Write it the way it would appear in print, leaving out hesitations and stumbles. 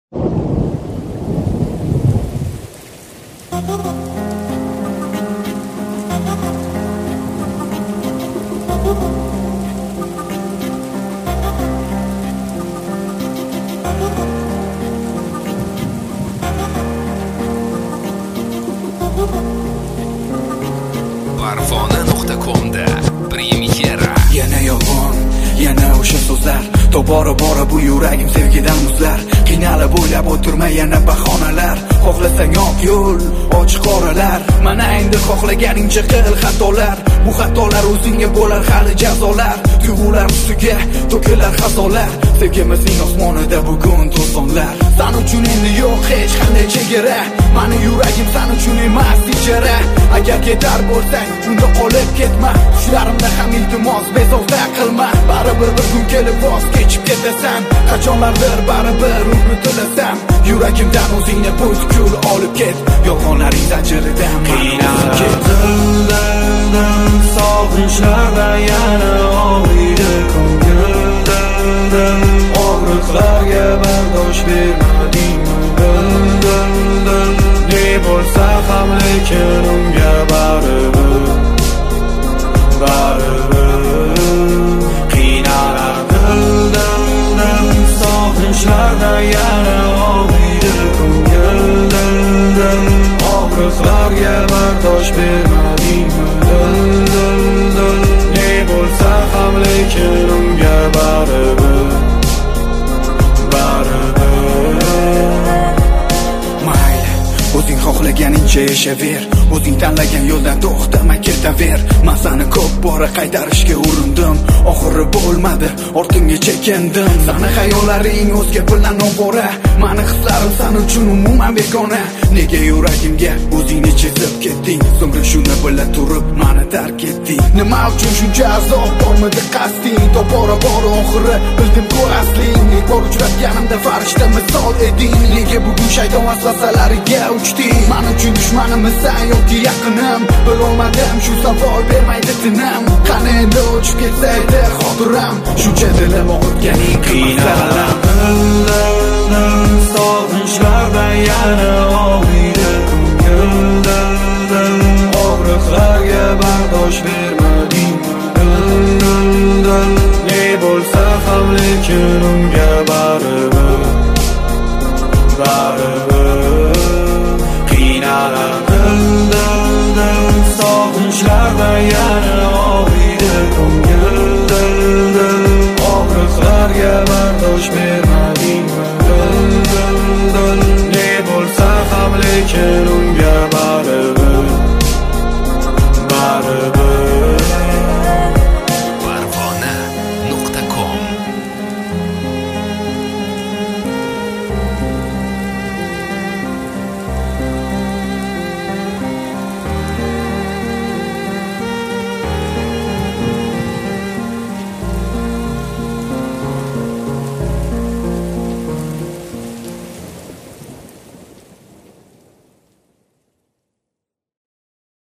Farfona.com'da premyera. Yana yolg'on, yana o'sha so'zlar, tobora bu yuragim sevgidan muzlar. Qiynalib o'ylab o'tirma yana bahonalar. Xohlasang oq yo'l, ochiq qoralar. Mana endi xohlaganingcha qil xatolar. Bu xatolar o'zingga bo'lar hali jazolar. Tuyg'ular ustiga to'kilar xatolar. Sevgimizning osmonida bugun to'zonlar. Sen uchun endi yo'q hech qanday chegara. Mani yuragim sen uchun emas ijara. Agar ketar bo'lsang, unda qolib ketma. Tushlarimda ham iltimos bezovta qilma. Baribir bir kun kelib voz kechib ketasan. Qachonlardir baribir unutilasan. Yuragimdan o'zingni butkul olib ket. Yolg'onlaring zanjiridan qiynalib dildan sog'inchlarda yana og'riydi ko'ngil. Og'riqlarga bardosh bermadingmi dil. Ne bo'lsa ham lekin unga baribir qiynalar dildan sog'inchlarda yana og'riydi ko'ngil. Og'riqlarga bardosh bermadingmi dil. Ne bo'lsa ham lekin unga baribir mayli, o'zing xohlaganingcha yashaver. O'zing tanlagan yo'ldan to'xtamay ketaver. Men seni ko'p bora qaytarishga urindim, oxiri bo'lmadi, ortimga chekindim. Seni xayollaring o'zga bilan ovora, meni hislarim sen uchun umuman begona. Nega yuragimga o'zingni chizib ketding? So'ngra shuni bila turib meni tark etding. Nima uchun shuncha azob bormidi qasding? Tobora oxiri bildim-ku asling. Ilk bor uchratganimda farishta misol eding. Nega bugun shayton vasvasalariga uchding? Men uchun dushmanimsan yoki yaqinim? Bilolmadim, shu savol bermaydi tinim. Qani endi o'chib ketsa edi xotiram. Shuncha dilim og'ritganing qiynalar dildan sog'inchlarda yana og'riydi ko'ngil. Og'riqlarga bardosh bermadingmi dil. Ne bo'lsa ham lekin unga baribir qiynalar dildan sog'inchlarda yana